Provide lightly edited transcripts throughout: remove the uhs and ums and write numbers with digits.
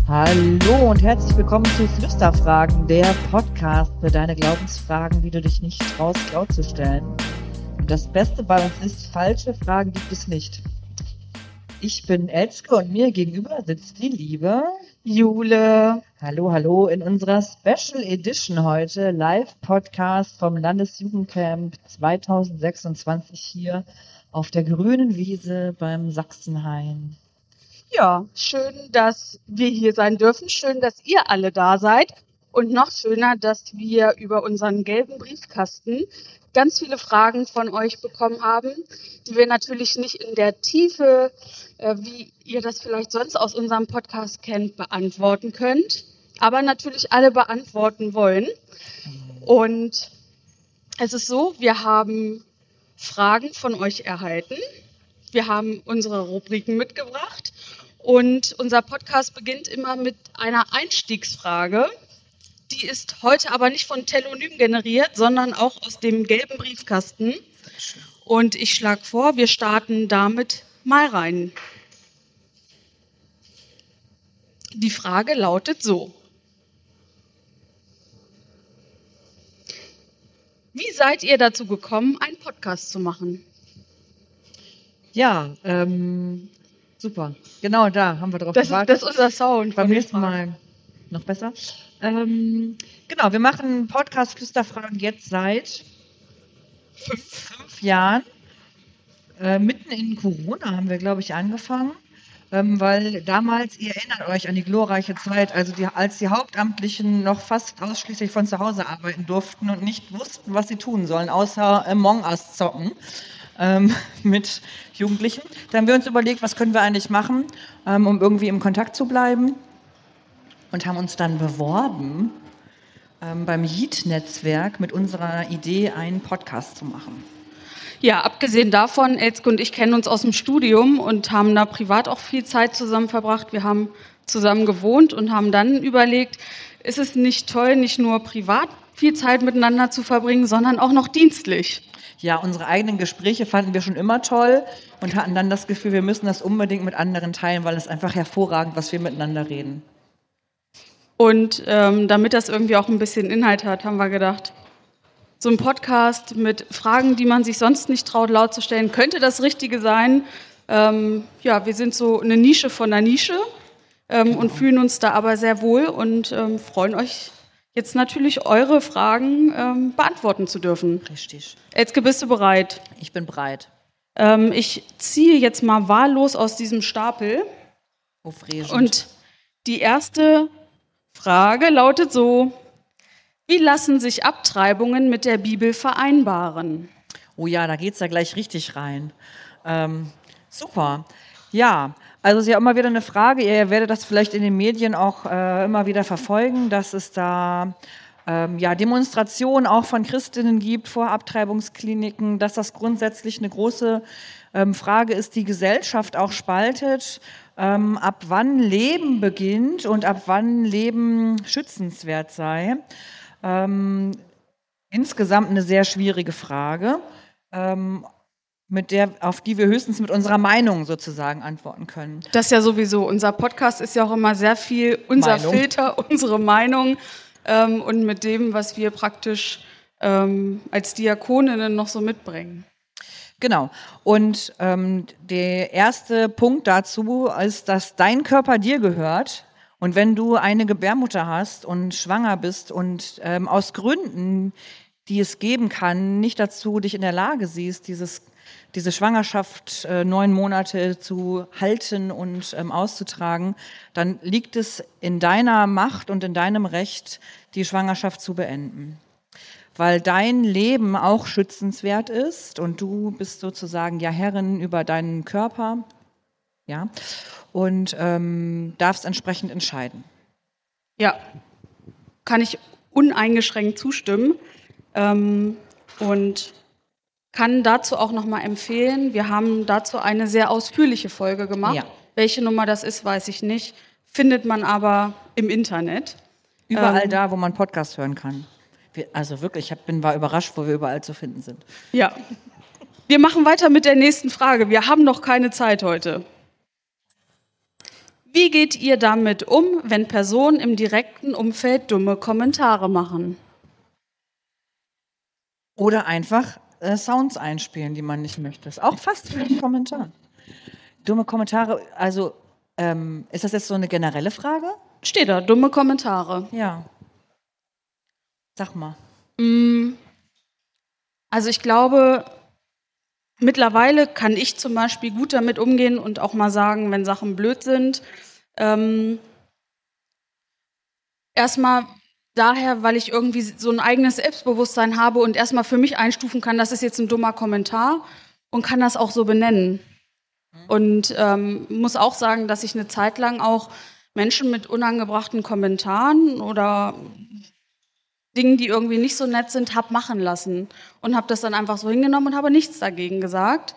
Hallo und herzlich willkommen zu Flüsterfragen, der Podcast für deine Glaubensfragen, die du dich nicht traust, laut zu stellen. Und das Beste bei uns ist, falsche Fragen gibt es nicht. Ich bin Elske und mir gegenüber sitzt die liebe Jule. Hallo, in unserer Special Edition heute, Live-Podcast vom Landesjugendcamp 2026 hier auf der grünen Wiese beim Sachsenhain. Ja, schön, dass wir hier sein dürfen. Schön, dass ihr alle da seid. Und noch schöner, dass wir über unseren gelben Briefkasten ganz viele Fragen von euch bekommen haben, die wir natürlich nicht in der Tiefe, wie ihr das vielleicht sonst aus unserem Podcast kennt, beantworten könnt, aber natürlich alle beantworten wollen. Und es ist so, wir haben Fragen von euch erhalten. Wir haben unsere Rubriken mitgebracht und unser Podcast beginnt immer mit einer Einstiegsfrage. Die ist heute aber nicht von Telonym generiert, sondern auch aus dem gelben Briefkasten. Und ich schlage vor, wir starten damit mal rein. Die Frage lautet so: Wie seid ihr dazu gekommen, einen Podcast zu machen? Ja, super. Genau da haben wir drauf gewartet. Das ist unser Sound. Beim nächsten Mal noch besser. Genau, wir machen Podcast Flüsterfragen jetzt seit fünf Jahren. Mitten in Corona haben wir, glaube ich, angefangen. Weil damals, ihr erinnert euch an die glorreiche Zeit, also als die Hauptamtlichen noch fast ausschließlich von zu Hause arbeiten durften und nicht wussten, was sie tun sollen, außer Among Us zocken. Mit Jugendlichen. Da haben wir uns überlegt, was können wir eigentlich machen, um irgendwie im Kontakt zu bleiben, und haben uns dann beworben beim JIT-Netzwerk mit unserer Idee, einen Podcast zu machen. Ja, abgesehen davon, Elske und ich kennen uns aus dem Studium und haben da privat auch viel Zeit zusammen verbracht. Wir haben zusammen gewohnt und haben dann überlegt, ist es nicht toll, nicht nur privat viel Zeit miteinander zu verbringen, sondern auch noch dienstlich. Ja, unsere eigenen Gespräche fanden wir schon immer toll und hatten dann das Gefühl, wir müssen das unbedingt mit anderen teilen, weil es einfach hervorragend, was wir miteinander reden. Und damit das irgendwie auch ein bisschen Inhalt hat, haben wir gedacht, so ein Podcast mit Fragen, die man sich sonst nicht traut, laut zu stellen, könnte das Richtige sein. Ja, wir sind so eine Nische von der Nische und fühlen uns da aber sehr wohl und freuen euch jetzt natürlich eure Fragen beantworten zu dürfen. Richtig. Elske, bist du bereit? Ich bin bereit. Ich ziehe jetzt mal wahllos aus diesem Stapel. Aufregend. Und die erste Frage lautet so: Wie lassen sich Abtreibungen mit der Bibel vereinbaren? Oh ja, da geht's ja gleich richtig rein. Super. Ja, also es ist ja immer wieder eine Frage, ihr werdet das vielleicht in den Medien auch immer wieder verfolgen, dass es da Demonstrationen auch von Christinnen gibt vor Abtreibungskliniken, dass das grundsätzlich eine große Frage ist, die Gesellschaft auch spaltet, ab wann Leben beginnt und ab wann Leben schützenswert sei. Insgesamt eine sehr schwierige Frage, auf die wir höchstens mit unserer Meinung sozusagen antworten können. Das ist ja sowieso, unser Podcast ist ja auch immer sehr viel unser Meinung. Filter, unsere Meinung und mit dem, was wir praktisch als Diakoninnen noch so mitbringen. Genau. Und der erste Punkt dazu ist, dass dein Körper dir gehört. Und wenn du eine Gebärmutter hast und schwanger bist und aus Gründen, die es geben kann, nicht dazu dich in der Lage siehst, diese Schwangerschaft 9 Monate zu halten und auszutragen, dann liegt es in deiner Macht und in deinem Recht, die Schwangerschaft zu beenden. Weil dein Leben auch schützenswert ist und du bist sozusagen ja Herrin über deinen Körper, ja, und darfst entsprechend entscheiden. Ja, kann ich uneingeschränkt zustimmen und kann dazu auch noch mal empfehlen, wir haben dazu eine sehr ausführliche Folge gemacht. Ja. Welche Nummer das ist, weiß ich nicht, findet man aber im Internet. Überall da, wo man Podcast hören kann. Also wirklich, war überrascht, wo wir überall zu finden sind. Ja. Wir machen weiter mit der nächsten Frage. Wir haben noch keine Zeit heute. Wie geht ihr damit um, wenn Personen im direkten Umfeld dumme Kommentare machen? Oder einfach Sounds einspielen, die man nicht möchte. Ist auch fast wie ein Kommentar. Dumme Kommentare, also ist das jetzt so eine generelle Frage? Steht da, dumme Kommentare. Ja. Sag mal. Also ich glaube, mittlerweile kann ich zum Beispiel gut damit umgehen und auch mal sagen, wenn Sachen blöd sind. Erstmal daher, weil ich irgendwie so ein eigenes Selbstbewusstsein habe und erstmal für mich einstufen kann, das ist jetzt ein dummer Kommentar und kann das auch so benennen. Und muss auch sagen, dass ich eine Zeit lang auch Menschen mit unangebrachten Kommentaren oder Dingen, die irgendwie nicht so nett sind, habe machen lassen und habe das dann einfach so hingenommen und habe nichts dagegen gesagt.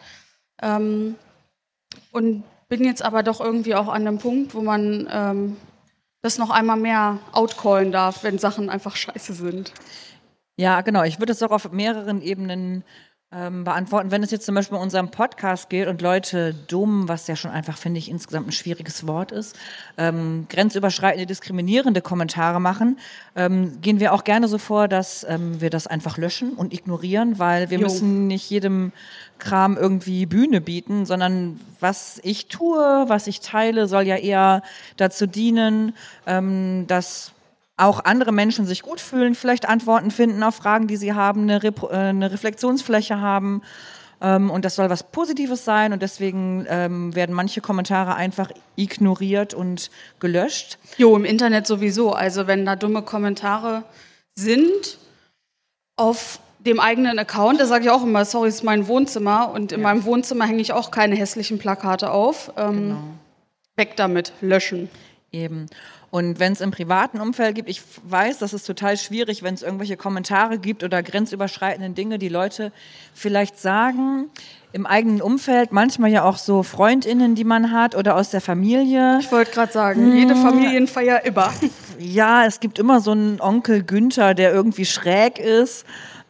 Und bin jetzt aber doch irgendwie auch an dem Punkt, wo man das noch einmal mehr outcallen darf, wenn Sachen einfach scheiße sind. Ja, genau. Ich würde es auch auf mehreren Ebenen beantworten. Wenn es jetzt zum Beispiel um unseren Podcast geht und Leute dumm, was ja schon einfach, finde ich, insgesamt ein schwieriges Wort ist, grenzüberschreitende, diskriminierende Kommentare machen, gehen wir auch gerne so vor, dass wir das einfach löschen und ignorieren, weil wir müssen nicht jedem Kram irgendwie Bühne bieten, sondern was ich tue, was ich teile, soll ja eher dazu dienen, dass auch andere Menschen sich gut fühlen, vielleicht Antworten finden auf Fragen, die sie haben, eine Reflexionsfläche haben. Und das soll was Positives sein. Und deswegen werden manche Kommentare einfach ignoriert und gelöscht. Jo, im Internet sowieso. Also wenn da dumme Kommentare sind auf dem eigenen Account, da sage ich auch immer, sorry, ist mein Wohnzimmer. Und in meinem Wohnzimmer hänge ich auch keine hässlichen Plakate auf. Genau. Weg damit, löschen. Eben. Und wenn es im privaten Umfeld gibt, ich weiß, das ist total schwierig, wenn es irgendwelche Kommentare gibt oder grenzüberschreitende Dinge, die Leute vielleicht sagen, im eigenen Umfeld, manchmal ja auch so FreundInnen, die man hat oder aus der Familie. Ich wollte gerade sagen, jede Familienfeier immer. Ja, es gibt immer so einen Onkel Günther, der irgendwie schräg ist.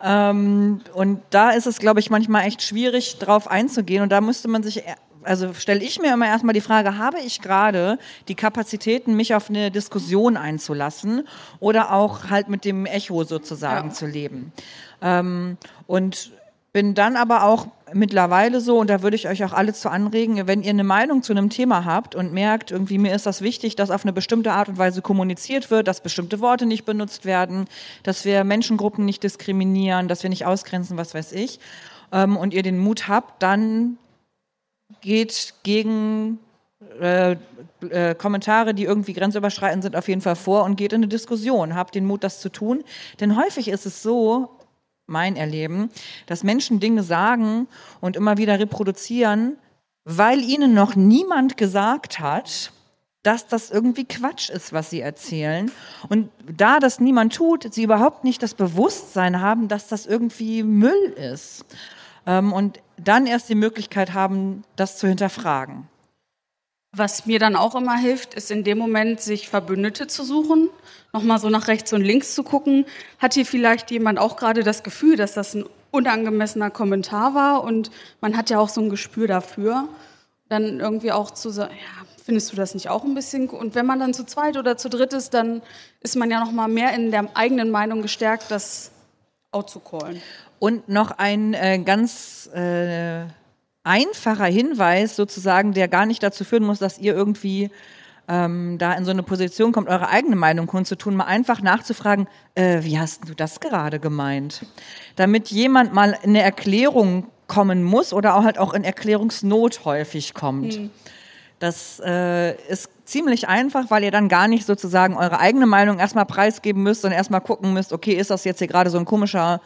Und da ist es, glaube ich, manchmal echt schwierig, drauf einzugehen. Und da müsste man sich, also stelle ich mir immer erstmal die Frage, habe ich gerade die Kapazitäten, mich auf eine Diskussion einzulassen oder auch halt mit dem Echo sozusagen zu leben? Und bin dann aber auch mittlerweile so, und da würde ich euch auch alle zu anregen, wenn ihr eine Meinung zu einem Thema habt und merkt, irgendwie mir ist das wichtig, dass auf eine bestimmte Art und Weise kommuniziert wird, dass bestimmte Worte nicht benutzt werden, dass wir Menschengruppen nicht diskriminieren, dass wir nicht ausgrenzen, was weiß ich, und ihr den Mut habt, dann geht gegen Kommentare, die irgendwie grenzüberschreitend sind, auf jeden Fall vor und geht in eine Diskussion. Habt den Mut, das zu tun. Denn häufig ist es so, mein Erleben, dass Menschen Dinge sagen und immer wieder reproduzieren, weil ihnen noch niemand gesagt hat, dass das irgendwie Quatsch ist, was sie erzählen. Und da das niemand tut, sie überhaupt nicht das Bewusstsein haben, dass das irgendwie Müll ist. Und dann erst die Möglichkeit haben, das zu hinterfragen. Was mir dann auch immer hilft, ist in dem Moment, sich Verbündete zu suchen, nochmal so nach rechts und links zu gucken. Hat hier vielleicht jemand auch gerade das Gefühl, dass das ein unangemessener Kommentar war? Und man hat ja auch so ein Gespür dafür. Dann irgendwie auch zu sagen, ja, findest du das nicht auch ein bisschen? Und wenn man dann zu zweit oder zu dritt ist, dann ist man ja nochmal mehr in der eigenen Meinung gestärkt, das out zu callen. Und noch ein ganz einfacher Hinweis sozusagen, der gar nicht dazu führen muss, dass ihr irgendwie da in so eine Position kommt, eure eigene Meinung kundzutun, mal einfach nachzufragen, wie hast du das gerade gemeint? Damit jemand mal in eine Erklärung kommen muss oder auch halt auch in Erklärungsnot häufig kommt. Das ist ziemlich einfach, weil ihr dann gar nicht sozusagen eure eigene Meinung erstmal preisgeben müsst und erstmal gucken müsst, okay, ist das jetzt hier gerade so ein komischer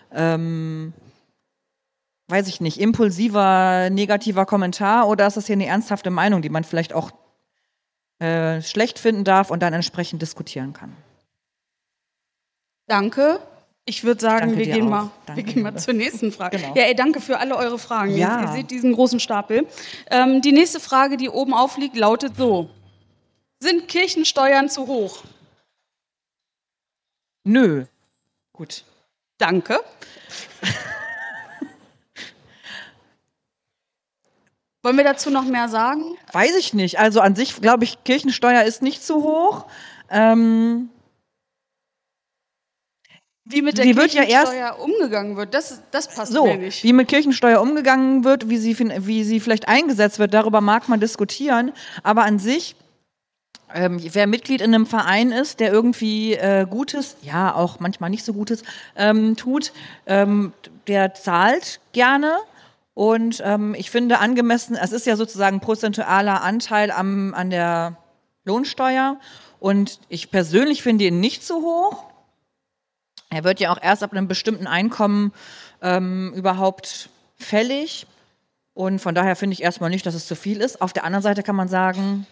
weiß ich nicht, impulsiver, negativer Kommentar oder ist das hier eine ernsthafte Meinung, die man vielleicht auch schlecht finden darf und dann entsprechend diskutieren kann. Danke. Ich würde sagen, Danke wir dir gehen, auch. mal zur nächsten Frage. Genau. Ja, danke für alle eure Fragen. Ja. Ihr seht diesen großen Stapel. Die nächste Frage, die oben aufliegt, lautet so. Sind Kirchensteuern zu hoch? Nö. Gut. Danke. Wollen wir dazu noch mehr sagen? Weiß ich nicht. Also an sich, glaube ich, Kirchensteuer ist nicht zu hoch. Wie mit der Die wird ja Kirchensteuer umgegangen wird, das passt So, mir nicht. wie mit Kirchensteuer umgegangen wird, wie sie vielleicht eingesetzt wird, darüber mag man diskutieren. Aber an sich, wer Mitglied in einem Verein ist, der irgendwie Gutes, ja auch manchmal nicht so Gutes, tut, der zahlt gerne. Und ich finde angemessen, es ist ja sozusagen prozentualer Anteil an der Lohnsteuer. Und ich persönlich finde ihn nicht so hoch. Er wird ja auch erst ab einem bestimmten Einkommen überhaupt fällig. Und von daher finde ich erstmal nicht, dass es zu viel ist. Auf der anderen Seite kann man sagen,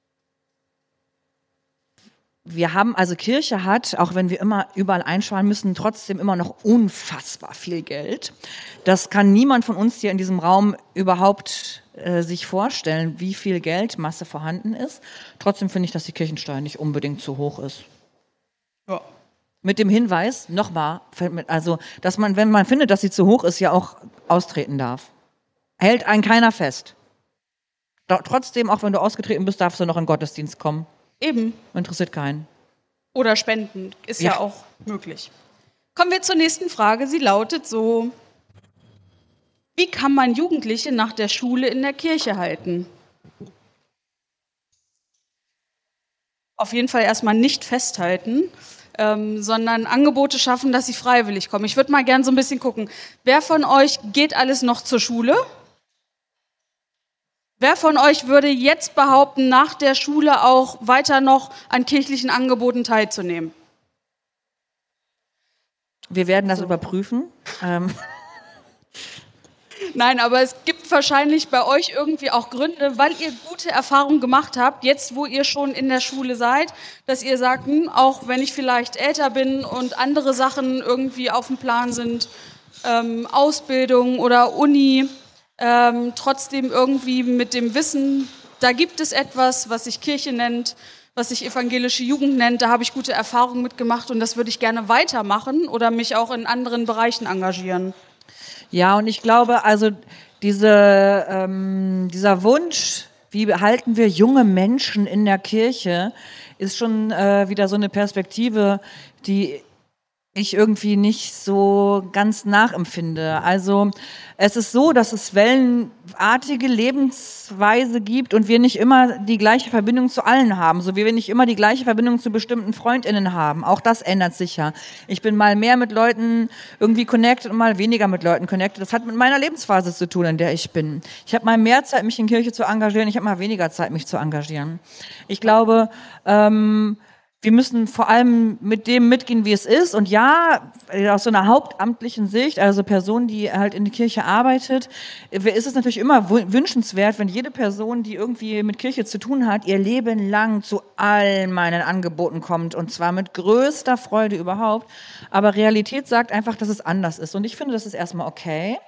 Kirche hat, auch wenn wir immer überall einsparen müssen, trotzdem immer noch unfassbar viel Geld. Das kann niemand von uns hier in diesem Raum überhaupt sich vorstellen, wie viel Geldmasse vorhanden ist. Trotzdem finde ich, dass die Kirchensteuer nicht unbedingt zu hoch ist. Ja. Mit dem Hinweis, nochmal, also, dass man, wenn man findet, dass sie zu hoch ist, ja auch austreten darf. Hält einen keiner fest. Trotzdem, auch wenn du ausgetreten bist, darfst du noch in den Gottesdienst kommen. Eben. Interessiert keinen. Oder spenden, ist ja auch möglich. Kommen wir zur nächsten Frage. Sie lautet so: Wie kann man Jugendliche nach der Schule in der Kirche halten? Auf jeden Fall erstmal nicht festhalten, sondern Angebote schaffen, dass sie freiwillig kommen. Ich würde mal gern so ein bisschen gucken, wer von euch geht alles noch zur Schule? Wer von euch würde jetzt behaupten, nach der Schule auch weiter noch an kirchlichen Angeboten teilzunehmen? Wir werden das überprüfen. Nein, aber es gibt wahrscheinlich bei euch irgendwie auch Gründe, weil ihr gute Erfahrungen gemacht habt, jetzt wo ihr schon in der Schule seid, dass ihr sagt, auch wenn ich vielleicht älter bin und andere Sachen irgendwie auf dem Plan sind, Ausbildung oder Uni, trotzdem irgendwie mit dem Wissen, da gibt es etwas, was sich Kirche nennt, was sich evangelische Jugend nennt, da habe ich gute Erfahrungen mitgemacht und das würde ich gerne weitermachen oder mich auch in anderen Bereichen engagieren. Ja, und ich glaube, also dieser Wunsch, wie halten wir junge Menschen in der Kirche, ist schon wieder so eine Perspektive, die ich irgendwie nicht so ganz nachempfinde. Also es ist so, dass es wellenartige Lebensweise gibt und wir nicht immer die gleiche Verbindung zu allen haben, so wie wir nicht immer die gleiche Verbindung zu bestimmten FreundInnen haben. Auch das ändert sich ja. Ich bin mal mehr mit Leuten irgendwie connected und mal weniger mit Leuten connected. Das hat mit meiner Lebensphase zu tun, in der ich bin. Ich habe mal mehr Zeit, mich in Kirche zu engagieren, ich habe mal weniger Zeit, mich zu engagieren. Ich glaube, wir müssen vor allem mit dem mitgehen, wie es ist. Und ja, aus so einer hauptamtlichen Sicht, also Person, die halt in der Kirche arbeitet, ist es natürlich immer wünschenswert, wenn jede Person, die irgendwie mit Kirche zu tun hat, ihr Leben lang zu all meinen Angeboten kommt. Und zwar mit größter Freude überhaupt. Aber Realität sagt einfach, dass es anders ist. Und ich finde, das ist erstmal okay.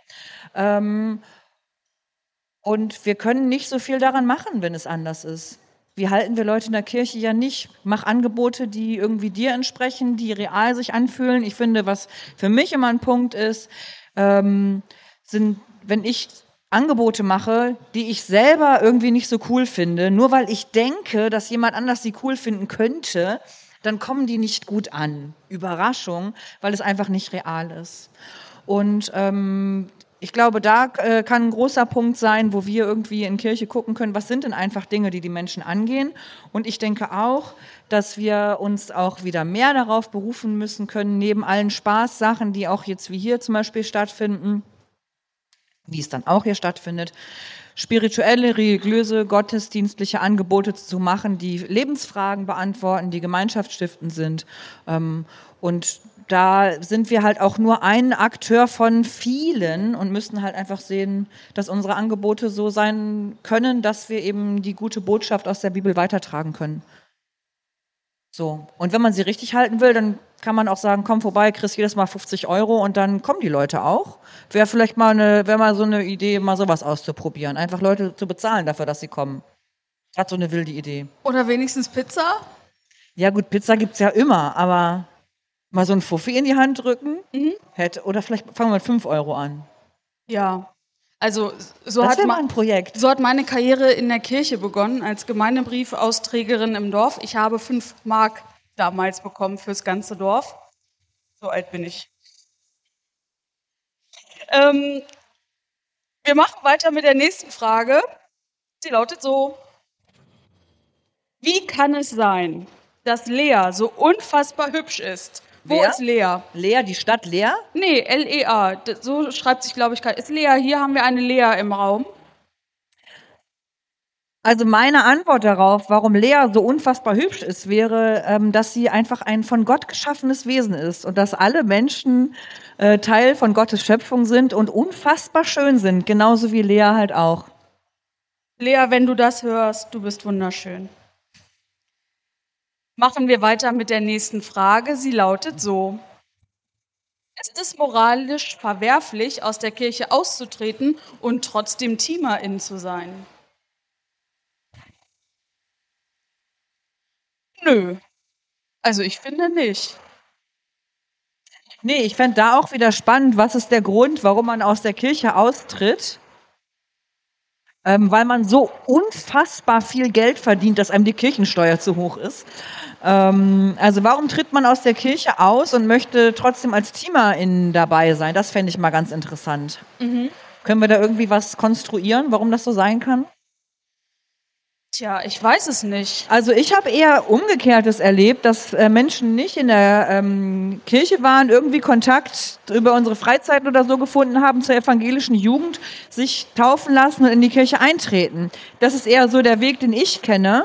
Und wir können nicht so viel daran machen, wenn es anders ist. Wie halten wir Leute in der Kirche ja nicht? Mach Angebote, die irgendwie dir entsprechen, die real sich anfühlen. Ich finde, was für mich immer ein Punkt ist, wenn ich Angebote mache, die ich selber irgendwie nicht so cool finde, nur weil ich denke, dass jemand anders sie cool finden könnte, dann kommen die nicht gut an. Überraschung, weil es einfach nicht real ist. Und ich glaube, da kann ein großer Punkt sein, wo wir irgendwie in Kirche gucken können, was sind denn einfach Dinge, die die Menschen angehen. Und ich denke auch, dass wir uns auch wieder mehr darauf berufen müssen können, neben allen Spaßsachen, die auch jetzt wie hier zum Beispiel stattfinden, wie es dann auch hier stattfindet, spirituelle, religiöse, gottesdienstliche Angebote zu machen, die Lebensfragen beantworten, die gemeinschaftsstiftend sind. Und da sind wir halt auch nur ein Akteur von vielen und müssen halt einfach sehen, dass unsere Angebote so sein können, dass wir eben die gute Botschaft aus der Bibel weitertragen können. So. Und wenn man sie richtig halten will, dann kann man auch sagen, komm vorbei, kriegst jedes Mal 50 € und dann kommen die Leute auch. Wäre vielleicht wäre mal so eine Idee, mal sowas auszuprobieren. Einfach Leute zu bezahlen dafür, dass sie kommen. Hat so eine wilde Idee. Oder wenigstens Pizza? Ja gut, Pizza gibt's ja immer, aber mal so einen Fuffi in die Hand drücken, oder vielleicht fangen wir mit 5 € an. Ja. Also so Das hat, wäre mal ein Projekt. so hat meine Karriere in der Kirche begonnen, als Gemeindebriefausträgerin im Dorf. Ich habe 5 Mark damals bekommen fürs ganze Dorf. So alt bin ich. Wir machen weiter mit der nächsten Frage. Sie lautet so: Wie kann es sein, dass Lea so unfassbar hübsch ist? Wo Wer? ist Lea? Lea, die Stadt Lea? Nee, Lea. So schreibt sich, glaube ich, gerade. Ist Lea hier? Haben wir eine Lea im Raum? Also meine Antwort darauf, warum Lea so unfassbar hübsch ist, wäre, dass sie einfach ein von Gott geschaffenes Wesen ist und dass alle Menschen Teil von Gottes Schöpfung sind und unfassbar schön sind, genauso wie Lea halt auch. Lea, wenn du das hörst, du bist wunderschön. Machen wir weiter mit der nächsten Frage. Sie lautet so: Ist es moralisch verwerflich, aus der Kirche auszutreten und trotzdem Teamerin zu sein? Nö, also ich finde nicht. Nee, ich fände da auch wieder spannend, was ist der Grund, warum man aus der Kirche austritt? Weil man so unfassbar viel Geld verdient, dass einem die Kirchensteuer zu hoch ist. Also warum tritt man aus der Kirche aus und möchte trotzdem als Teamerin dabei sein? Das fände ich mal ganz interessant. Können wir da irgendwie was konstruieren, warum das so sein kann? Tja, ich weiß es nicht. Also ich habe eher Umgekehrtes erlebt, dass Menschen nicht in der Kirche waren, irgendwie Kontakt über unsere Freizeiten oder so gefunden haben zur evangelischen Jugend, sich taufen lassen und in die Kirche eintreten. Das ist eher so der Weg, den ich kenne.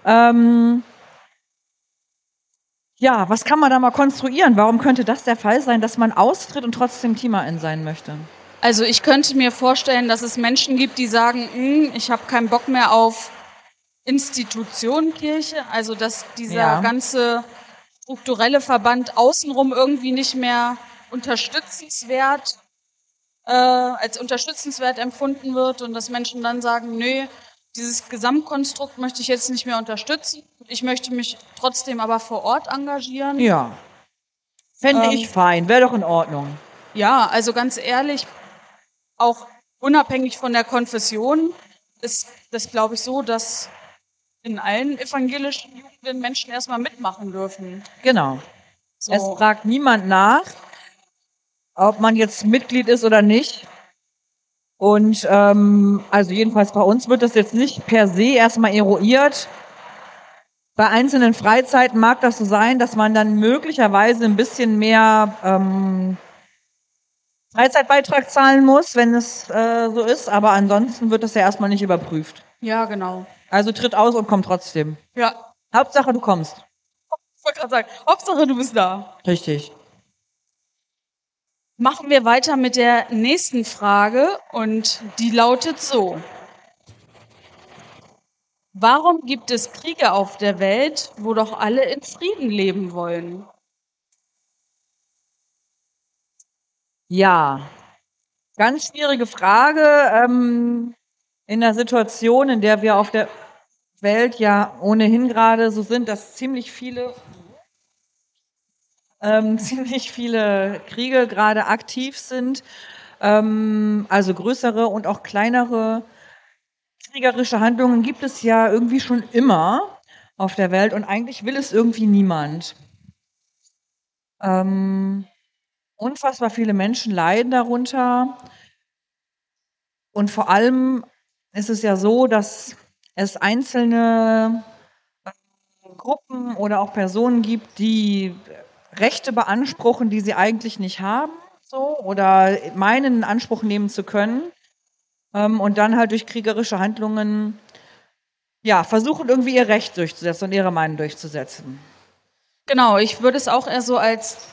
Ja, was kann man da mal konstruieren? Warum könnte das der Fall sein, dass man austritt und trotzdem Teamerin sein möchte? Also ich könnte mir vorstellen, dass es Menschen gibt, die sagen, ich habe keinen Bock mehr auf Institution Kirche, also dass dieser ganze strukturelle Verband außenrum irgendwie nicht mehr unterstützenswert als unterstützenswert empfunden wird und dass Menschen dann sagen, nö, dieses Gesamtkonstrukt möchte ich jetzt nicht mehr unterstützen. Ich möchte mich trotzdem aber vor Ort engagieren. Ja, fände ich fein, wäre doch in Ordnung. Ja, also ganz ehrlich, auch unabhängig von der Konfession ist das, glaube ich, so, dass in allen evangelischen Jugenden Menschen erstmal mitmachen dürfen. Genau. So. Es fragt niemand nach, ob man jetzt Mitglied ist oder nicht. Und also jedenfalls bei uns wird das jetzt nicht per se erstmal eruiert. Bei einzelnen Freizeiten mag das so sein, dass man dann möglicherweise ein bisschen mehr Freizeitbeitrag zahlen muss, wenn es so ist. Aber ansonsten wird das ja erstmal nicht überprüft. Ja, genau. Also tritt aus und komm trotzdem. Ja, Hauptsache, du kommst. ich wollte gerade sagen, Hauptsache du bist da. Richtig. Machen wir weiter mit der nächsten Frage und die lautet so: Warum gibt es Kriege auf der Welt, wo doch alle in Frieden leben wollen? Ja, ganz schwierige Frage. In der Situation, in der wir auf der Welt ja ohnehin gerade so sind, dass ziemlich viele Kriege gerade aktiv sind, also größere und auch kleinere kriegerische Handlungen gibt es ja irgendwie schon immer auf der Welt und eigentlich will es irgendwie niemand. Unfassbar viele Menschen leiden darunter und vor allem ist es ja so, dass es einzelne Gruppen oder auch Personen gibt, die Rechte beanspruchen, die sie eigentlich nicht haben, so, oder meinen, in Anspruch nehmen zu können, und dann halt durch kriegerische Handlungen, ja, versuchen irgendwie ihr Recht durchzusetzen und ihre Meinung durchzusetzen. Genau, ich würde es auch eher so als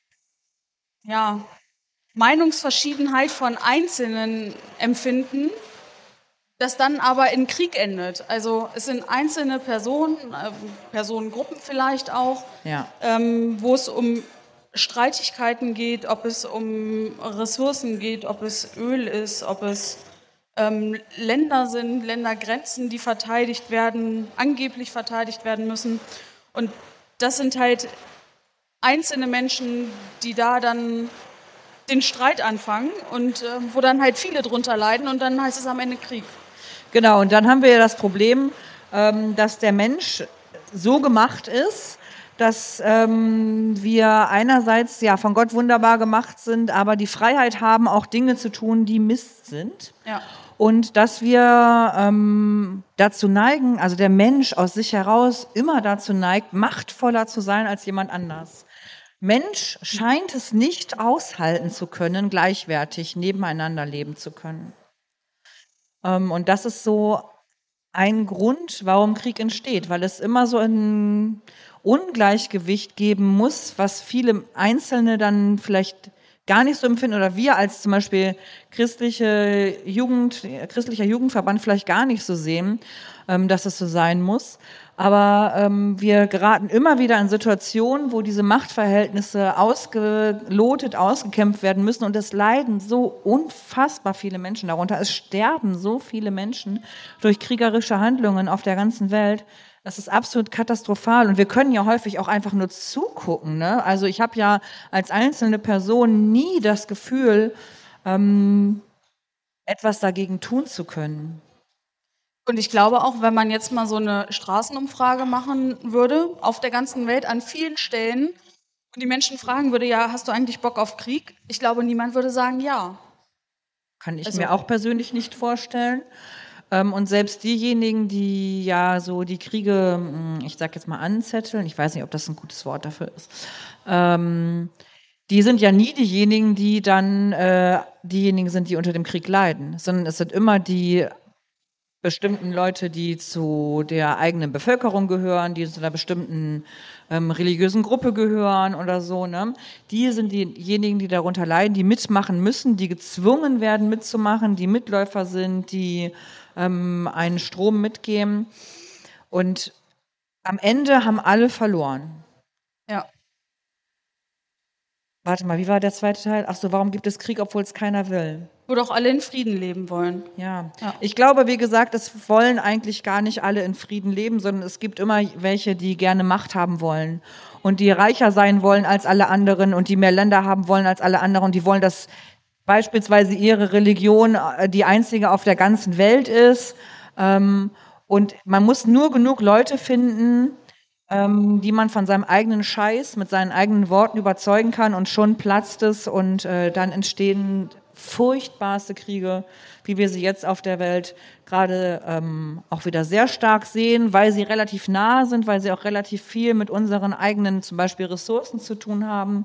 Meinungsverschiedenheit von Einzelnen empfinden, das dann aber in Krieg endet. Also es sind einzelne Personen, Personengruppen vielleicht auch, wo es um Streitigkeiten geht, ob es um Ressourcen geht, ob es Öl ist, ob es Länder sind, Ländergrenzen, die verteidigt werden, angeblich verteidigt werden müssen. Und das sind halt einzelne Menschen, die da dann den Streit anfangen und wo dann halt viele drunter leiden und dann heißt es am Ende Krieg. Genau, und dann haben wir ja das Problem, dass der Mensch so gemacht ist, dass wir einerseits ja von Gott wunderbar gemacht sind, aber die Freiheit haben, auch Dinge zu tun, die Mist sind. Ja. Und dass wir dazu neigen, also der Mensch aus sich heraus immer dazu neigt, machtvoller zu sein als jemand anders. Mensch scheint es nicht aushalten zu können, gleichwertig nebeneinander leben zu können. Und das ist so ein Grund, warum Krieg entsteht, weil es immer so ein Ungleichgewicht geben muss, was viele Einzelne dann vielleicht gar nicht so empfinden oder wir als zum Beispiel christlicher Jugendverband vielleicht gar nicht so sehen, dass es so sein muss. Aber wir geraten immer wieder in Situationen, wo diese Machtverhältnisse ausgelotet, ausgekämpft werden müssen und es leiden so unfassbar viele Menschen darunter. Es sterben so viele Menschen durch kriegerische Handlungen auf der ganzen Welt. Das ist absolut katastrophal und wir können ja häufig auch einfach nur zugucken. Ne? Also ich habe ja als einzelne Person nie das Gefühl, etwas dagegen tun zu können. Und ich glaube auch, wenn man jetzt mal so eine Straßenumfrage machen würde, auf der ganzen Welt an vielen Stellen, und die Menschen fragen würde, ja, hast du eigentlich Bock auf Krieg? Ich glaube, niemand würde sagen, ja. Kann ich mir auch persönlich nicht vorstellen. Und selbst diejenigen, die ja so die Kriege, ich sag jetzt mal anzetteln, ich weiß nicht, ob das ein gutes Wort dafür ist, die sind ja nie diejenigen, die dann diejenigen sind, die unter dem Krieg leiden, sondern es sind immer die bestimmten Leute, die zu der eigenen Bevölkerung gehören, die zu einer bestimmten religiösen Gruppe gehören oder so, ne? Die sind diejenigen, die darunter leiden, die mitmachen müssen, die gezwungen werden mitzumachen, die Mitläufer sind, die einen Strom mitgeben. Und am Ende haben alle verloren. Ja. Warte mal, wie war der zweite Teil? Ach so, warum gibt es Krieg, obwohl es keiner will? Wo doch alle in Frieden leben wollen. Ja. Ja. Ich glaube, wie gesagt, es wollen eigentlich gar nicht alle in Frieden leben, sondern es gibt immer welche, die gerne Macht haben wollen und die reicher sein wollen als alle anderen und die mehr Länder haben wollen als alle anderen und die wollen, dass beispielsweise ihre Religion die einzige auf der ganzen Welt ist. Und man muss nur genug Leute finden, die man von seinem eigenen Scheiß mit seinen eigenen Worten überzeugen kann und schon platzt es und dann entstehen furchtbarste Kriege, wie wir sie jetzt auf der Welt gerade auch wieder sehr stark sehen, weil sie relativ nah sind, weil sie auch relativ viel mit unseren eigenen zum Beispiel Ressourcen zu tun haben.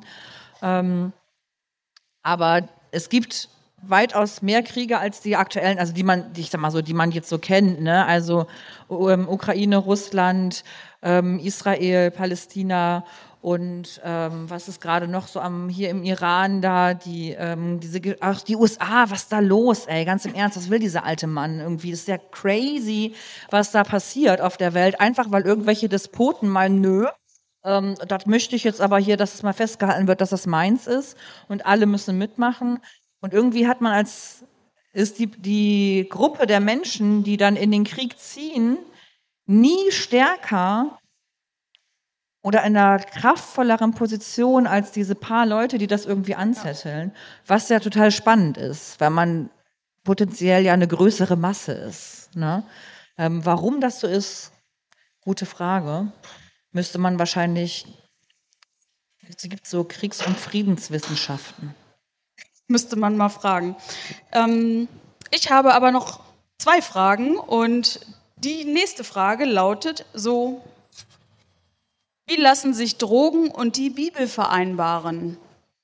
Aber es gibt weitaus mehr Kriege als die aktuellen, also die man jetzt so kennt, ne? Also Ukraine, Russland, Israel, Palästina und was ist gerade noch so hier im Iran da, die USA, was ist da los, ey, ganz im Ernst, was will dieser alte Mann irgendwie? Das ist ja crazy, was da passiert auf der Welt, einfach weil irgendwelche Despoten meinen, das möchte ich jetzt aber hier, dass es mal festgehalten wird, dass das meins ist und alle müssen mitmachen. Und irgendwie hat man ist die Gruppe der Menschen, die dann in den Krieg ziehen, nie stärker oder in einer kraftvolleren Position als diese paar Leute, die das irgendwie anzetteln, was ja total spannend ist, weil man potenziell ja eine größere Masse ist. Ne? Warum das so ist, gute Frage. Müsste man wahrscheinlich, es gibt so Kriegs- und Friedenswissenschaften. Müsste man mal fragen. Ich habe aber noch 2 Fragen und die nächste Frage lautet so: Wie lassen sich Drogen und die Bibel vereinbaren?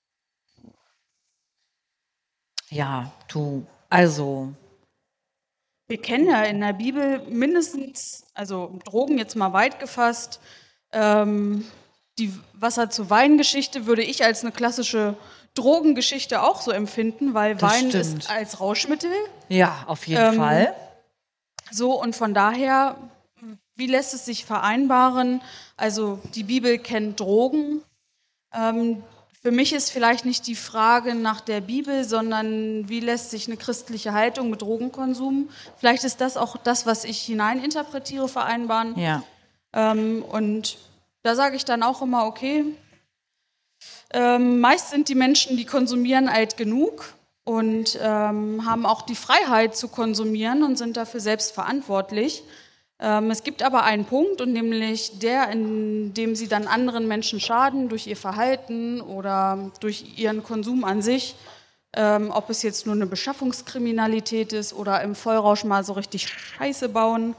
Ja, also. Wir kennen ja in der Bibel mindestens, also Drogen jetzt mal weit gefasst, die Wasser-zu-Wein-Geschichte würde ich als eine klassische Drogengeschichte auch so empfinden, weil Das Wein stimmt. ist als Rauschmittel. Ja, auf jeden Fall. So, und von daher, wie lässt es sich vereinbaren? Also die Bibel kennt Drogen. Für mich ist vielleicht nicht die Frage nach der Bibel, sondern wie lässt sich eine christliche Haltung mit Drogenkonsum, vielleicht ist das auch das, was ich hineininterpretiere, vereinbaren. Ja. Und da sage ich dann auch immer, okay, Meist sind die Menschen, die konsumieren, alt genug und haben auch die Freiheit zu konsumieren und sind dafür selbst verantwortlich. Es gibt aber einen Punkt, und nämlich der, in dem sie dann anderen Menschen schaden durch ihr Verhalten oder durch ihren Konsum an sich. Ob es jetzt nur eine Beschaffungskriminalität ist oder im Vollrausch mal so richtig Scheiße bauen.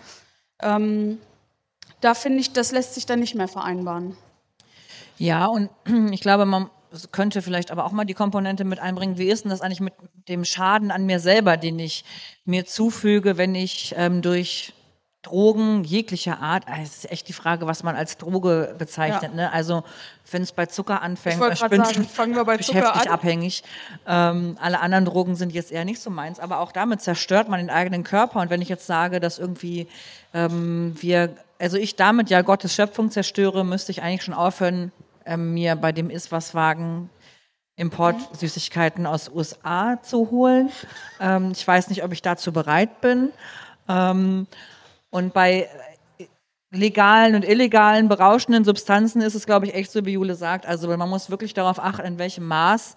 Da finde ich, das lässt sich dann nicht mehr vereinbaren. Ja, und ich glaube, man könnte vielleicht aber auch mal die Komponente mit einbringen, wie ist denn das eigentlich mit dem Schaden an mir selber, den ich mir zufüge, wenn ich durch Drogen jeglicher Art, es ist echt die Frage, was man als Droge bezeichnet. Ja. Ne? Also wenn es bei Zucker anfängt, Ich wollte gerade sagen, fangen wir bei bin ich Zucker heftig an. abhängig. Alle anderen Drogen sind jetzt eher nicht so meins, aber auch damit zerstört man den eigenen Körper. Und wenn ich jetzt sage, dass irgendwie also ich damit ja Gottes Schöpfung zerstöre, müsste ich eigentlich schon aufhören, mir bei dem Iss-was-Wagen Importsüßigkeiten aus USA zu holen. Ich weiß nicht, ob ich dazu bereit bin. Und bei legalen und illegalen berauschenden Substanzen ist es, glaube ich, echt so, wie Jule sagt. Also man muss wirklich darauf achten, in welchem Maß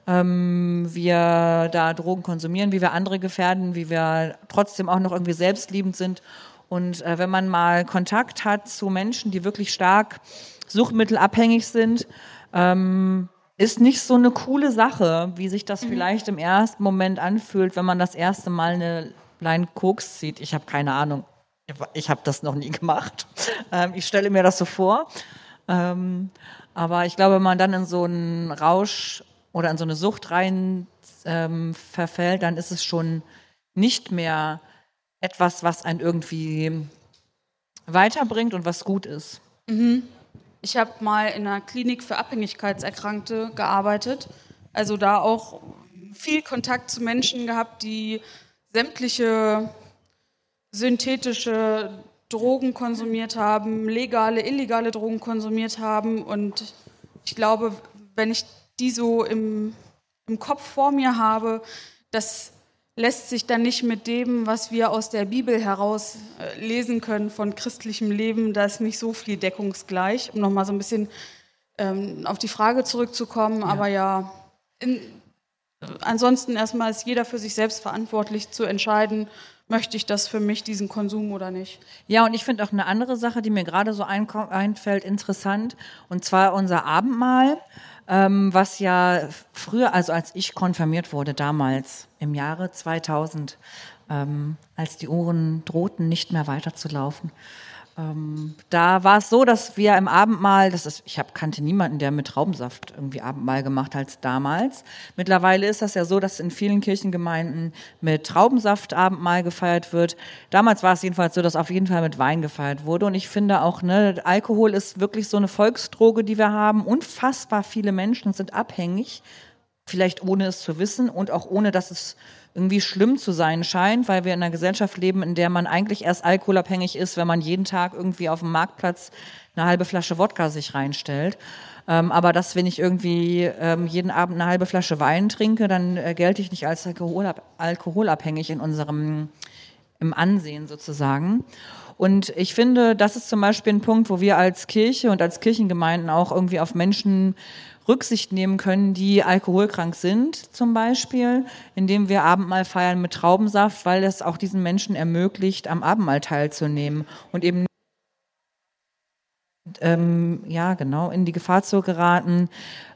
wir da Drogen konsumieren, wie wir andere gefährden, wie wir trotzdem auch noch irgendwie selbstliebend sind. Und wenn man mal Kontakt hat zu Menschen, die wirklich stark suchtmittelabhängig sind, ist nicht so eine coole Sache, wie sich das vielleicht im ersten Moment anfühlt, wenn man das erste Mal eine Line Koks sieht. Ich habe keine Ahnung. Ich habe das noch nie gemacht. Ich stelle mir das so vor. Aber ich glaube, wenn man dann in so einen Rausch oder in so eine Sucht rein verfällt, dann ist es schon nicht mehr etwas, was einen irgendwie weiterbringt und was gut ist. Ich habe mal in einer Klinik für Abhängigkeitserkrankte gearbeitet. Also da auch viel Kontakt zu Menschen gehabt, die sämtliche synthetische Drogen konsumiert haben, legale, illegale Drogen konsumiert haben. Und ich glaube, wenn ich die so im Kopf vor mir habe, das lässt sich dann nicht mit dem, was wir aus der Bibel heraus lesen können von christlichem Leben, da ist nicht so viel deckungsgleich, um nochmal so ein bisschen auf die Frage zurückzukommen. Ja. Aber ja, ansonsten erstmal ist jeder für sich selbst verantwortlich zu entscheiden, möchte ich das für mich, diesen Konsum oder nicht. Ja, und ich finde auch eine andere Sache, die mir gerade so einfällt, interessant, und zwar unser Abendmahl, was ja früher, also als ich konfirmiert wurde, damals im Jahre 2000, als die Uhren drohten, nicht mehr weiterzulaufen. Da war es so, dass wir im Abendmahl, ich kannte niemanden, der mit Traubensaft irgendwie Abendmahl gemacht hat damals. Mittlerweile ist das ja so, dass in vielen Kirchengemeinden mit Traubensaft Abendmahl gefeiert wird. Damals war es jedenfalls so, dass auf jeden Fall mit Wein gefeiert wurde. Und ich finde auch, ne, Alkohol ist wirklich so eine Volksdroge, die wir haben. Unfassbar viele Menschen sind abhängig, vielleicht ohne es zu wissen und auch ohne, dass es irgendwie schlimm zu sein scheint, weil wir in einer Gesellschaft leben, in der man eigentlich erst alkoholabhängig ist, wenn man jeden Tag irgendwie auf dem Marktplatz eine halbe Flasche Wodka sich reinstellt. Aber dass, wenn ich irgendwie jeden Abend eine halbe Flasche Wein trinke, dann gelte ich nicht als alkoholabhängig im Ansehen sozusagen. Und ich finde, das ist zum Beispiel ein Punkt, wo wir als Kirche und als Kirchengemeinden auch irgendwie auf Menschen Rücksicht nehmen können, die alkoholkrank sind, zum Beispiel, indem wir Abendmahl feiern mit Traubensaft, weil es auch diesen Menschen ermöglicht, am Abendmahl teilzunehmen und eben in die Gefahr zu geraten,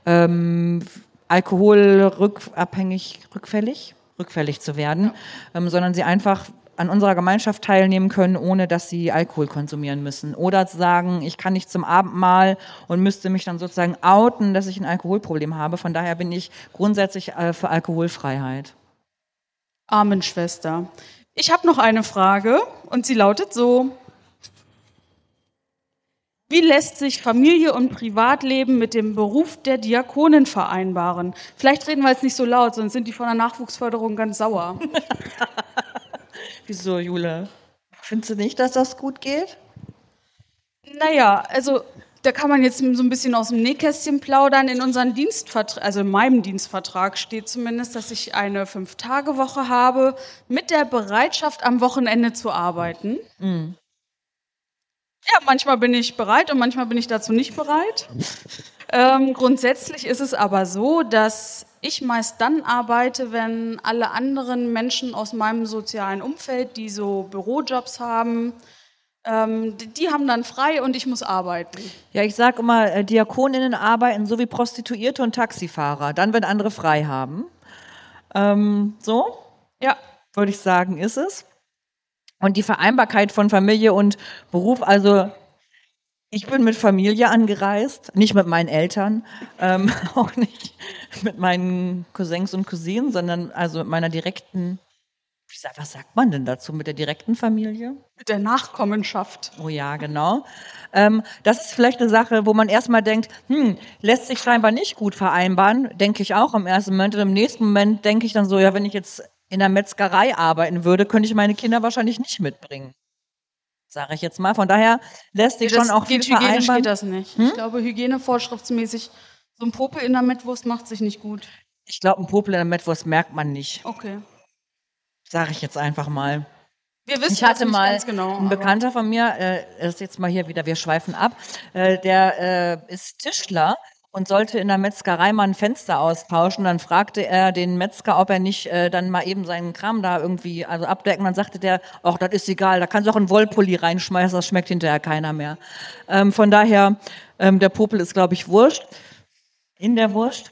rückfällig zu werden, sondern sie einfach an unserer Gemeinschaft teilnehmen können, ohne dass sie Alkohol konsumieren müssen. Oder zu sagen, ich kann nicht zum Abendmahl und müsste mich dann sozusagen outen, dass ich ein Alkoholproblem habe. Von daher bin ich grundsätzlich für Alkoholfreiheit. Amen, Schwester. Ich habe noch eine Frage und sie lautet so: Wie lässt sich Familie und Privatleben mit dem Beruf der Diakonin vereinbaren? Vielleicht reden wir jetzt nicht so laut, sonst sind die von der Nachwuchsförderung ganz sauer. Wieso, Jule? Findest du nicht, dass das gut geht? Naja, also da kann man jetzt so ein bisschen aus dem Nähkästchen plaudern. In unserem Dienstvertrag, also in meinem Dienstvertrag steht zumindest, dass ich eine 5-Tage-Woche habe mit der Bereitschaft, am Wochenende zu arbeiten. Ja, manchmal bin ich bereit und manchmal bin ich dazu nicht bereit. Grundsätzlich ist es aber so, dass ich meist dann arbeite, wenn alle anderen Menschen aus meinem sozialen Umfeld, die so Bürojobs haben, die haben dann frei und ich muss arbeiten. Ja, ich sage immer, Diakoninnen arbeiten so wie Prostituierte und Taxifahrer, dann, wenn andere frei haben. So, Ja, würde ich sagen, ist es. Und die Vereinbarkeit von Familie und Beruf, also ich bin mit Familie angereist, nicht mit meinen Eltern, auch nicht mit meinen Cousins und Cousinen, sondern also mit meiner direkten, was sagt man denn dazu, mit der direkten Familie? mit der Nachkommenschaft. Oh ja, genau. Das ist vielleicht eine Sache, wo man erstmal denkt, lässt sich scheinbar nicht gut vereinbaren, denke ich auch im ersten Moment. Und im nächsten Moment denke ich dann so, ja, wenn ich jetzt in der Metzgerei arbeiten würde, könnte ich meine Kinder wahrscheinlich nicht mitbringen. Sage ich jetzt mal. Von daher lässt sich schon auch viel Hygienisch vereinbaren. geht das nicht. Ich glaube, hygienevorschriftsmäßig, so ein Popel in der Mettwurst macht sich nicht gut. Ich glaube, ein Popel in der Mettwurst merkt man nicht. Okay. Sage ich jetzt einfach mal. Wir wissen Ich hatte das nicht mal ganz genau. einen Bekannter von mir, ist jetzt mal hier wieder, wir schweifen ab, der ist Tischler und sollte in der Metzgerei mal ein Fenster austauschen. Dann fragte er den Metzger, ob er nicht dann mal eben seinen Kram da irgendwie also abdecken. Dann sagte der, ach, das ist egal, da kannst du auch einen Wollpulli reinschmeißen, das schmeckt hinterher keiner mehr. Von daher, der Popel ist, glaube ich, Wurst. In der Wurst.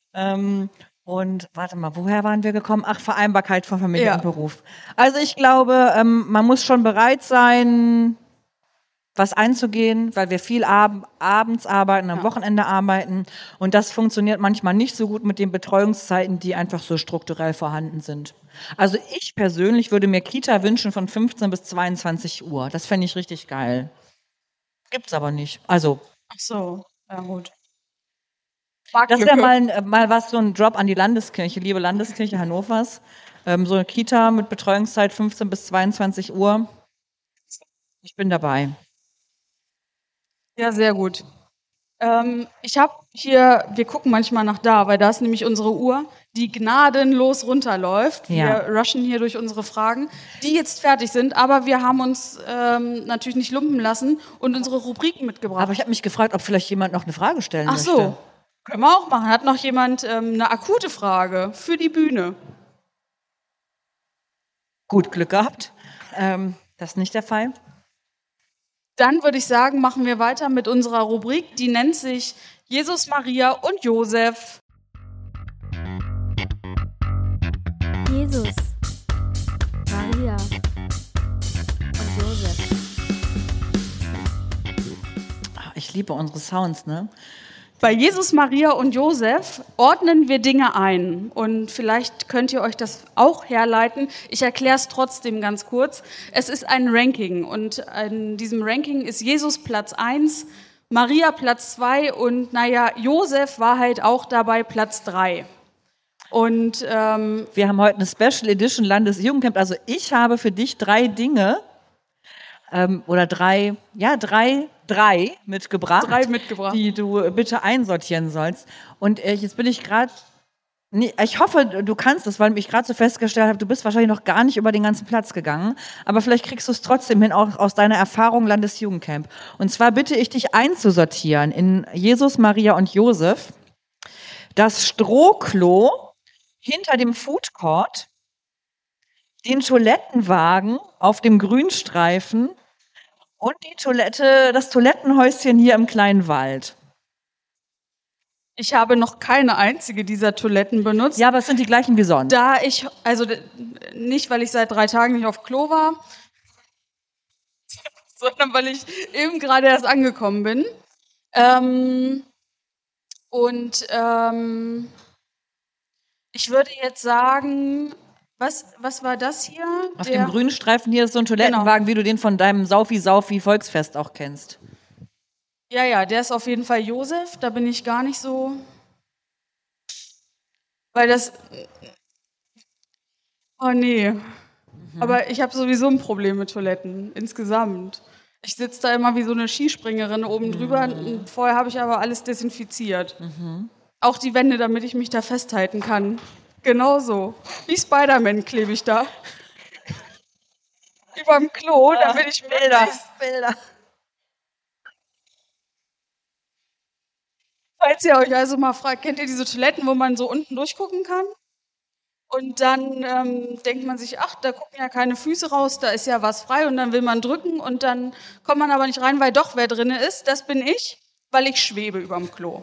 Und warte mal, woher waren wir gekommen? Ach, Vereinbarkeit von Familie Ja. und Beruf. Also ich glaube, man muss schon bereit sein, was einzugehen, weil wir viel abends arbeiten, am Wochenende arbeiten. Und das funktioniert manchmal nicht so gut mit den Betreuungszeiten, die einfach so strukturell vorhanden sind. Also ich persönlich würde mir Kita wünschen von 15 bis 22 Uhr. Das fände ich richtig geil. Gibt's aber nicht. Also Ach so, ja gut. das wäre mal was, so ein Drop an die Landeskirche, liebe Landeskirche Hannovers. So eine Kita mit Betreuungszeit 15 bis 22 Uhr. Ich bin dabei. Ja, sehr gut. Ich habe hier, wir gucken manchmal nach da, weil da ist nämlich unsere Uhr, die gnadenlos runterläuft. Ja. Wir rushen hier durch unsere Fragen, die jetzt fertig sind, aber wir haben uns natürlich nicht lumpen lassen und unsere Rubriken mitgebracht. Aber ich habe mich gefragt, ob vielleicht jemand noch eine Frage stellen Ach möchte. so, können wir auch machen. Hat noch jemand eine akute Frage für die Bühne? Gut, Glück gehabt. Das ist nicht der Fall. Dann würde ich sagen, machen wir weiter mit unserer Rubrik, die nennt sich Jesus, Maria und Josef. Jesus, Maria und Josef. Ich liebe unsere Sounds, ne? Bei Jesus, Maria und Josef ordnen wir Dinge ein. Und vielleicht könnt ihr euch das auch herleiten. Ich erkläre es trotzdem ganz kurz. Es ist ein Ranking. Und in diesem Ranking ist Jesus Platz 1, Maria Platz 2 und Josef war halt auch dabei Platz 3. Und wir haben heute eine Special Edition Landesjugendcamp. Also ich habe für dich 3 Dinge oder drei mitgebracht, die du bitte einsortieren sollst. Und jetzt bin ich gerade, ich hoffe, du kannst es, weil ich gerade so festgestellt habe, du bist wahrscheinlich noch gar nicht über den ganzen Platz gegangen, aber vielleicht kriegst du es trotzdem hin, auch aus deiner Erfahrung Landesjugendcamp. Und zwar bitte ich dich einzusortieren in Jesus, Maria und Josef, das Strohklo hinter dem Food Court, den Toilettenwagen auf dem Grünstreifen und die Toilette, das Toilettenhäuschen hier im kleinen Wald. Ich habe noch keine einzige dieser Toiletten benutzt. Ja, aber es sind die gleichen wie sonst. Nicht, weil ich seit 3 Tagen nicht auf Klo war, sondern weil ich eben gerade erst angekommen bin. Ich würde jetzt sagen, was war das hier? Auf dem grünen Streifen hier ist so ein Toilettenwagen, wie du den von deinem Saufi-Volksfest auch kennst. Ja, der ist auf jeden Fall Josef. Da bin ich gar nicht so. Weil das. Oh nee. Aber ich habe sowieso ein Problem mit Toiletten insgesamt. Ich sitze da immer wie so eine Skispringerin oben drüber. Vorher habe ich aber alles desinfiziert. Auch die Wände, damit ich mich da festhalten kann. Genauso. Wie Spider-Man klebe ich da. Überm Klo, damit ich Bilder. Falls ihr euch also mal fragt, kennt ihr diese Toiletten, wo man so unten durchgucken kann? Und dann denkt man sich, ach, da gucken ja keine Füße raus, da ist ja was frei und dann will man drücken und dann kommt man aber nicht rein, weil doch wer drin ist. Das bin ich, weil ich schwebe überm Klo.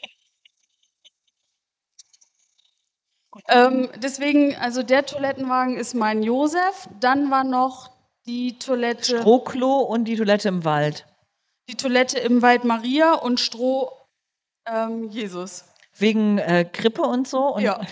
Deswegen, also der Toilettenwagen ist mein Josef. Dann war noch die Toilette, Strohklo und die Toilette im Wald. die Toilette im Wald Maria und Stroh Jesus. Wegen Krippe und so. Und Ja.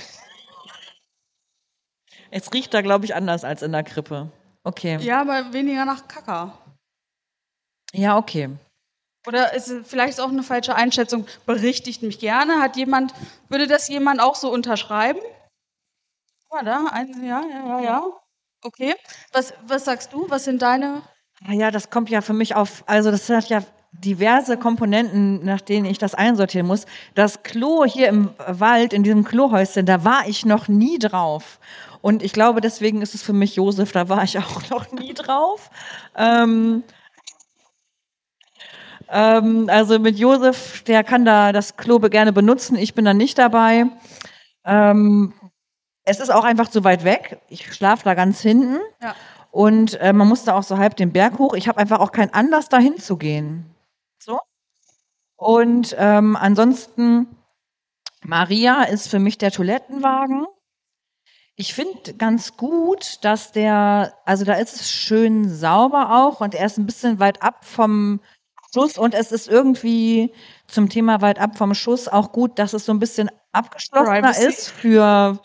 es riecht da, glaube ich, anders als in der Krippe. Okay. Ja, aber weniger nach Kaka. Ja, okay. Oder ist es vielleicht auch eine falsche Einschätzung? Berichtigt mich gerne. Würde das jemand auch so unterschreiben? Guck mal da, ja. Okay. Was sagst du? Was sind deine? Ja, das kommt ja für mich auf, also das hat ja diverse Komponenten, nach denen ich das einsortieren muss. Das Klo hier im Wald, in diesem Klohäuschen, da war ich noch nie drauf. Und ich glaube, deswegen ist es für mich Josef, da war ich auch noch nie drauf. Also mit Josef, der kann da das Klo gerne benutzen, ich bin da nicht dabei. Es ist auch einfach zu weit weg. Ich schlafe da ganz hinten. Ja. Und man muss da auch so halb den Berg hoch. Ich habe einfach auch keinen Anlass, da hinzugehen. So. Und ansonsten, Maria ist für mich der Toilettenwagen. Ich finde ganz gut, dass also da ist es schön sauber auch und er ist ein bisschen weit ab vom Schuss und es ist irgendwie zum Thema weit ab vom Schuss auch gut, dass es so ein bisschen abgeschlossener Privacy. ist für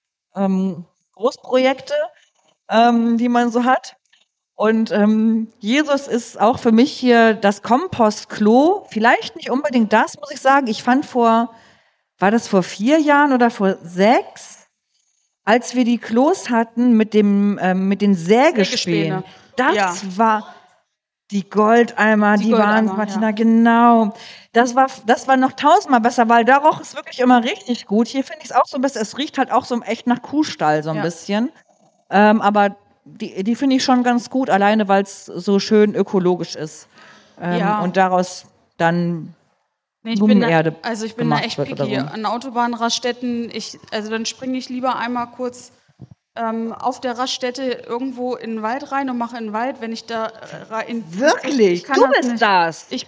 Großprojekte, die man so hat. Und Jesus ist auch für mich hier das Kompostklo. Vielleicht nicht unbedingt das, muss ich sagen. Ich fand war das vor 4 Jahren oder vor 6, als wir die Klos hatten mit den Sägespänen. Sägespäne. Das Ja. war die Goldeimer, die waren, Goldeimer, Martina, genau. Das war noch 1000-mal besser, weil da roch es wirklich immer richtig gut. Hier finde ich es auch so ein bisschen, es riecht halt auch so echt nach Kuhstall so ein bisschen. Aber die finde ich schon ganz gut, alleine weil es so schön ökologisch ist. Ja. Und daraus dann Nee, ich Blumenerde bin da echt gemacht wird picky. oder so. An Autobahnraststätten, also dann springe ich lieber einmal kurz auf der Raststätte irgendwo in den Wald rein und mache in den Wald, wenn ich da rein. Wirklich? Ich kann Du das bist nicht. das? Ich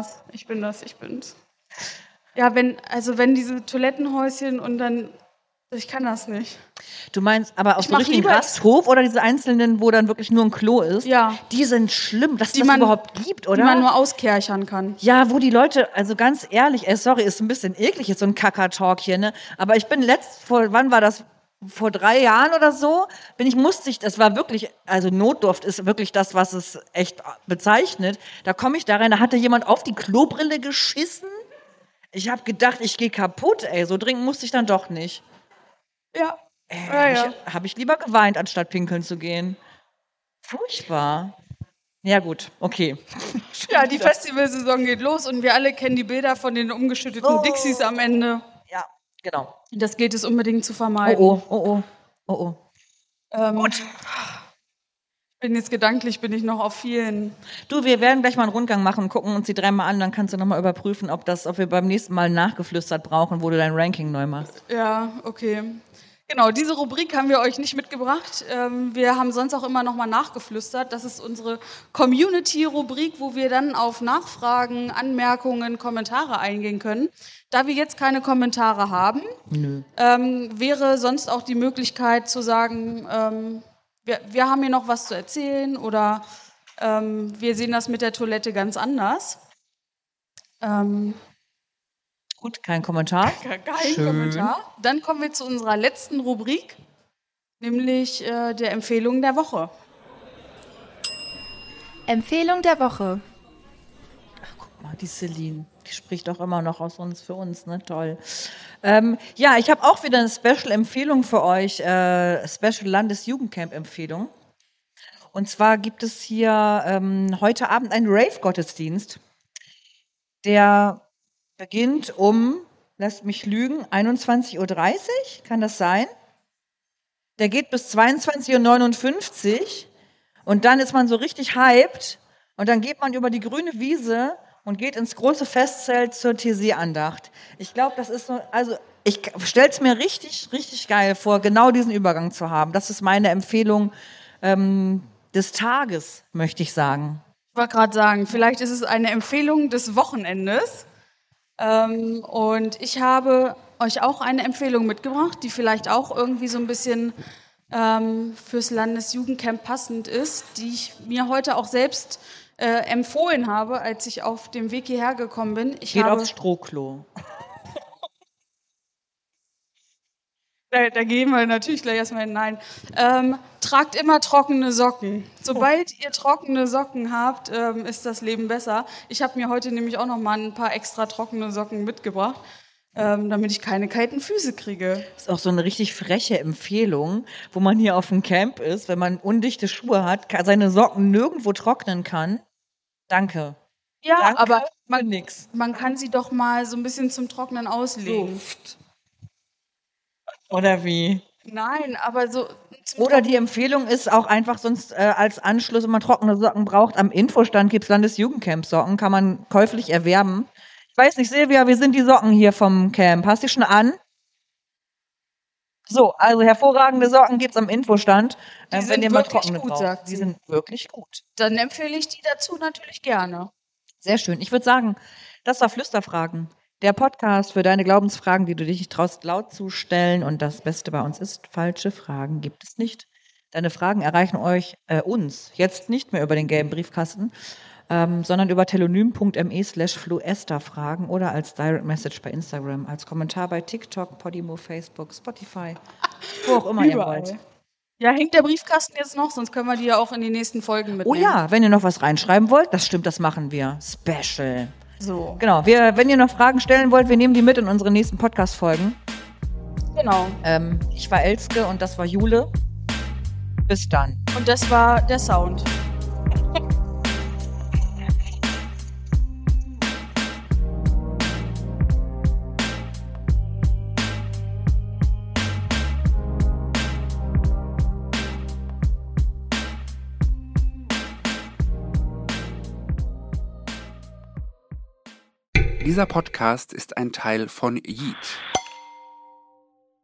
bin's. Ja, wenn diese Toilettenhäuschen und dann, ich kann das nicht. Du meinst aber auf Ich so mach richtigen lieber- Rasthof oder diese einzelnen, wo dann wirklich nur ein Klo ist? Ja. Die sind schlimm, dass Die das man- überhaupt gibt, oder? Die man nur auskerchern kann. Ja, wo die Leute, also ganz ehrlich, sorry, ist ein bisschen eklig jetzt so ein Kacker-Talk hier, ne? Aber ich bin wann war das? Vor 3 Jahren oder so, das war wirklich, also Notdurft ist wirklich das, was es echt bezeichnet. Da komme ich da rein, da hatte jemand auf die Klobrille geschissen. Ich habe gedacht, ich gehe kaputt, ey, so dringend musste ich dann doch nicht. Ja. Ja. Habe ich lieber geweint, anstatt pinkeln zu gehen. Furchtbar. Ja gut, okay. Ja, die Festivalsaison geht los und wir alle kennen die Bilder von den umgeschütteten Dixies am Ende. Ja, genau. Das gilt es unbedingt zu vermeiden. Oh. Gedanklich bin ich noch auf vielen. Du, wir werden gleich mal einen Rundgang machen, gucken uns die 3 Mal an, dann kannst du nochmal überprüfen, ob wir beim nächsten Mal nachgeflüstert brauchen, wo du dein Ranking neu machst. Ja, okay. Genau, diese Rubrik haben wir euch nicht mitgebracht. Wir haben sonst auch immer noch mal nachgeflüstert. Das ist unsere Community-Rubrik, wo wir dann auf Nachfragen, Anmerkungen, Kommentare eingehen können. Da wir jetzt keine Kommentare haben, wäre sonst auch die Möglichkeit zu sagen, wir haben hier noch was zu erzählen oder wir sehen das mit der Toilette ganz anders. Gut, kein Kommentar. Kein Kommentar. Dann kommen wir zu unserer letzten Rubrik, nämlich der Empfehlung der Woche. Empfehlung der Woche. Guck mal, die Celine, die spricht auch immer noch für uns, ne? Toll. Ja, ich habe auch wieder eine Special-Empfehlung für euch, Special Landesjugendcamp-Empfehlung. Und zwar gibt es hier heute Abend einen Rave-Gottesdienst, der beginnt lasst mich lügen, 21:30 Uhr, kann das sein? Der geht bis 22:59 Uhr und dann ist man so richtig hyped und dann geht man über die grüne Wiese und geht ins große Festzelt zur TC-Andacht. Ich glaube, das ist so, also ich stelle es mir richtig, richtig geil vor, genau diesen Übergang zu haben. Das ist meine Empfehlung des Tages, möchte ich sagen. Ich wollte gerade sagen, vielleicht ist es eine Empfehlung des Wochenendes. Und ich habe euch auch eine Empfehlung mitgebracht, die vielleicht auch irgendwie so ein bisschen fürs Landesjugendcamp passend ist, die ich mir heute auch selbst empfohlen habe, als ich auf dem Weg hierher gekommen bin. Geht aufs Strohklo. Da gehen wir natürlich gleich erstmal hinein. Tragt immer trockene Socken. Sobald ihr trockene Socken habt, ist das Leben besser. Ich habe mir heute nämlich auch noch mal ein paar extra trockene Socken mitgebracht, damit ich keine kalten Füße kriege. Das ist auch so eine richtig freche Empfehlung, wo man hier auf dem Camp ist, wenn man undichte Schuhe hat, seine Socken nirgendwo trocknen kann. Danke. Ja, Danke aber nix. man kann sie doch mal so ein bisschen zum Trocknen auslegen. Oder wie? Nein, aber so. Oder die Empfehlung ist auch einfach sonst als Anschluss, wenn man trockene Socken braucht, am Infostand gibt es Landesjugendcamp-Socken, kann man käuflich erwerben. Ich weiß nicht, Silvia, wie sind die Socken hier vom Camp? Hast du die schon an? So, also hervorragende Socken gibt es am Infostand, Die wenn sind ihr mal wirklich trockene gut, braucht. sagt Die sie. sind wirklich gut. Dann empfehle ich die dazu natürlich gerne. Sehr schön. Ich würde sagen, das war Flüsterfragen. Der Podcast für deine Glaubensfragen, die du dich nicht traust, laut zu stellen. Und das Beste bei uns ist, falsche Fragen gibt es nicht. Deine Fragen erreichen uns jetzt nicht mehr über den gelben Briefkasten, sondern über telonym.me/fluesterfragen oder als Direct Message bei Instagram, als Kommentar bei TikTok, Podimo, Facebook, Spotify, wo auch immer ihr wollt. Ja, hängt der Briefkasten jetzt noch? Sonst können wir die ja auch in die nächsten Folgen mitnehmen. Oh ja, wenn ihr noch was reinschreiben wollt, das stimmt, das machen wir. Special. So. Genau, wenn ihr noch Fragen stellen wollt, wir nehmen die mit in unsere nächsten Podcast-Folgen. Genau. Ich war Elske und das war Jule. Bis dann. Und das war der Sound. Dieser Podcast ist ein Teil von Yeet.